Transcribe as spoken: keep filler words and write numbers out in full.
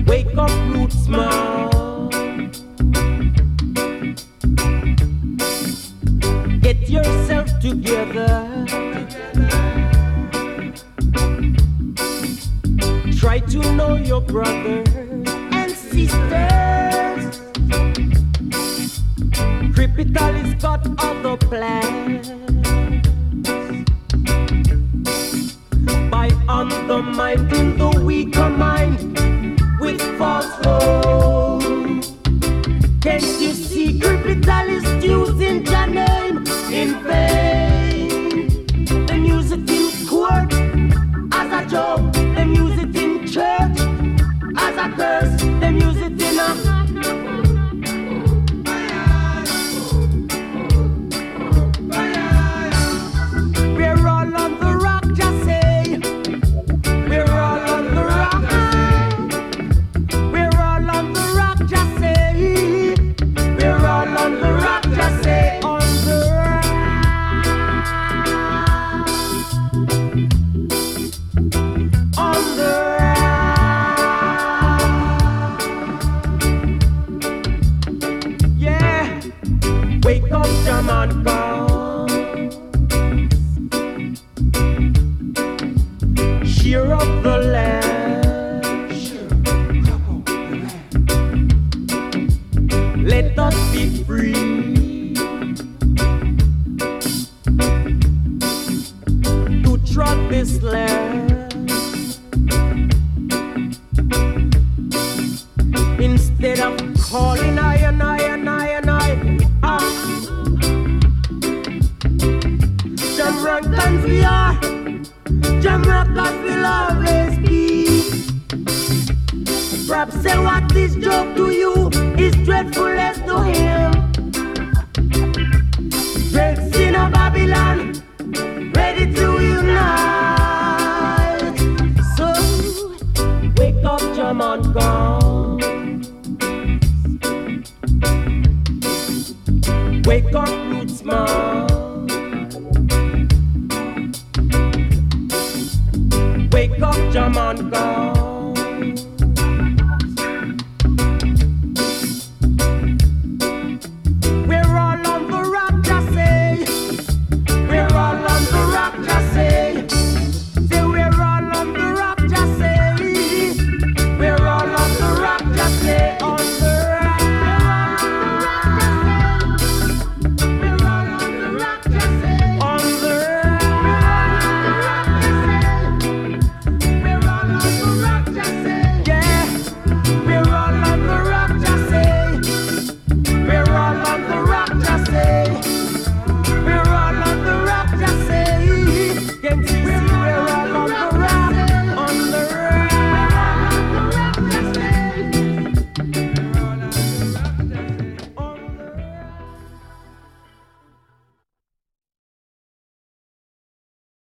Wake up, Rootsman. Get yourself together. Try to know your brothers and sisters. Cripital has got other plans by undermining the weaker mind with false hope. Can't you see Cripital is using your name in vain? Them use it in court as a joke. Them use it in church as a curse. Them use it in a we're all on the rock, just say. We're all on the rock. We're all on the rock, just say. We're all on the rock, just say. On the rock. On the rock. Yeah. Wake up, Jamaica. Cheer up the land. Let us be free to trot this land instead of calling I and I and I and I. Ah, Jamaicans we are. Jamaicans will always be. Perhaps say what this joke to you is dreadful as to him. Great sin of Babylon, ready to unite. So wake up, Jamaica.